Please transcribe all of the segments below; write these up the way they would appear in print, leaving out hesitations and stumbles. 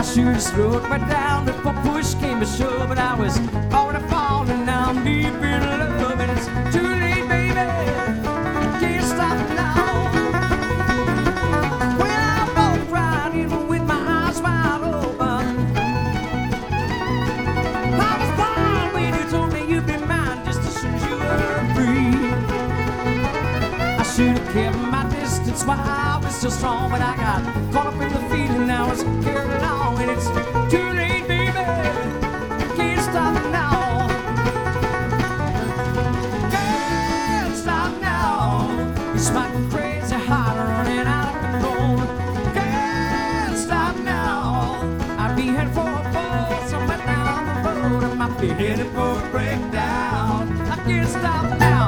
should have slowed me down before push came to shove, but I was already falling. Now I'm deep in love, and it's too late, baby. I can't stop now. Well, I walked right in with my eyes wide open. I was blind when you told me you'd be mine just as soon as you were free. I should have kept my distance while I was still strong, but I got caught up in the feeling. Now it's carried along, and it's too late, baby. Can't stop now. Can't stop now. It's my crazy heart running out of control. Can't stop now. I'd be headed for a fall somewhere down the road. I might be headed for a breakdown. I can't stop now.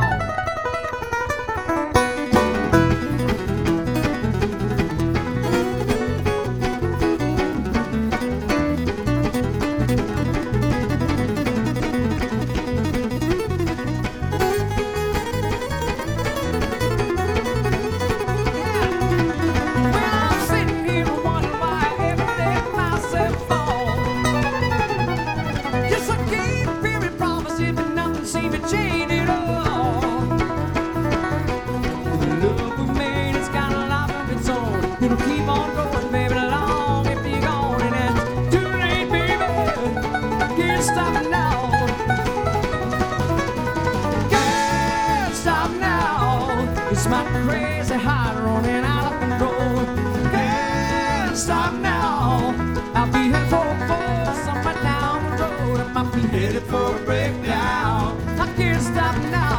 It'll keep on going, baby, long if you're gone, and it's too late, baby. Can't stop now. Can't stop now. It's my crazy heart running out of control. Can't stop now. I'll be headed for a fall somewhere down the road. I might be headed for a breakdown. I can't stop now.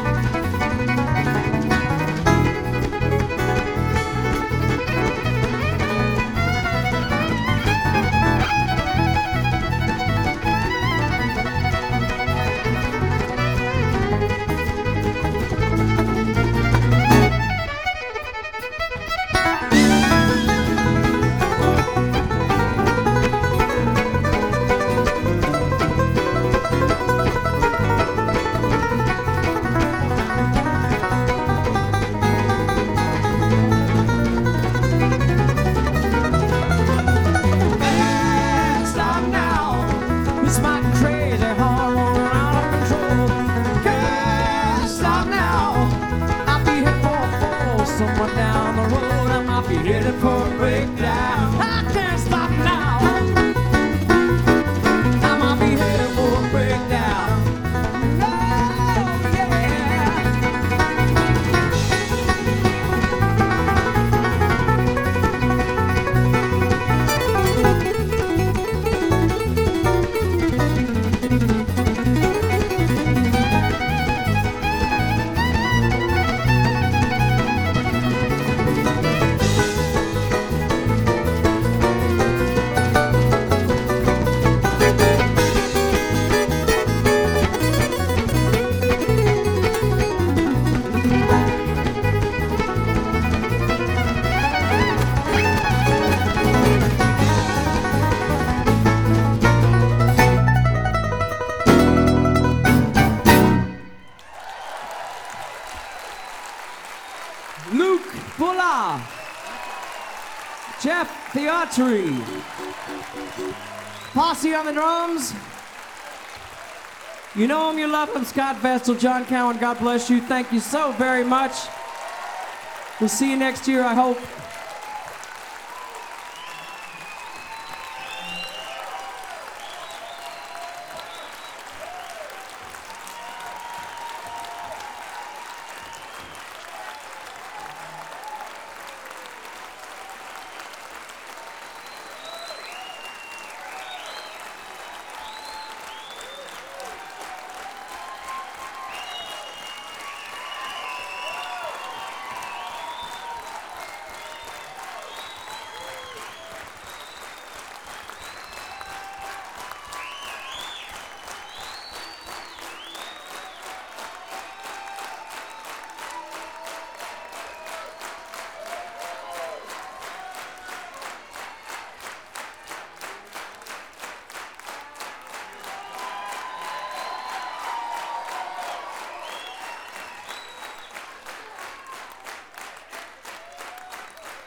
It's my crazy heart running out of control. Can't stop now. I'll be headed for a fall somewhere down the road. I might be headed for a breakdown. I can't stop now. I might be headed for a breakdown. Oh, yeah. Luke Fuller, Jeff Theatri, Posse on the drums. You know him, you love him, Scott Vestal, John Cowan, God bless you. Thank you so very much. We'll see you next year, I hope.